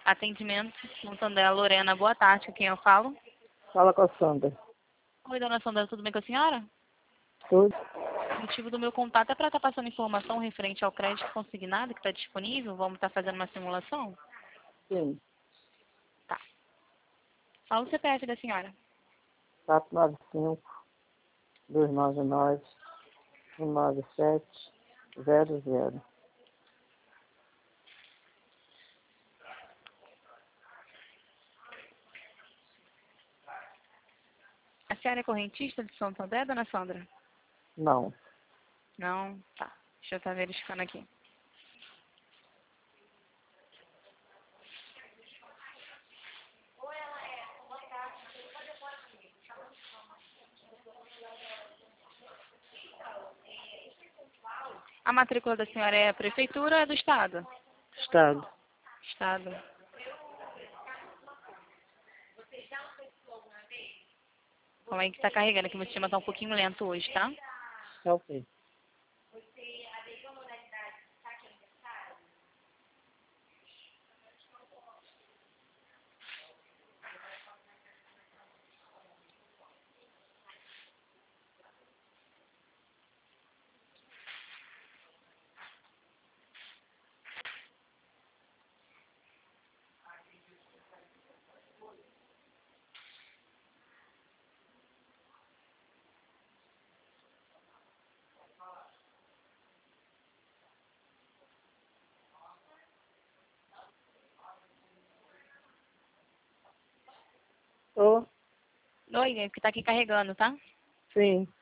Atendimento, Santander, Lorena, boa tarde, com quem eu falo? Fala com a Sandra. Oi, dona Sandra, tudo bem com a senhora? Tudo? O motivo do meu contato é para estar passando informação referente ao crédito consignado que está disponível. Vamos estar fazendo uma simulação? Sim. Tá. Fala o CPF da senhora. 495-299-197-00. A senhora é correntista de Santander, dona Sandra? Não. Não? Tá. Deixa eu estar verificando aqui. A matrícula da senhora é a prefeitura ou é do estado? Estado. Estado. Como é que está carregando? Que o meu sistema está um pouquinho lento hoje, tá? Tá ok. Tô? Oi, é que está aqui carregando, tá? Sim.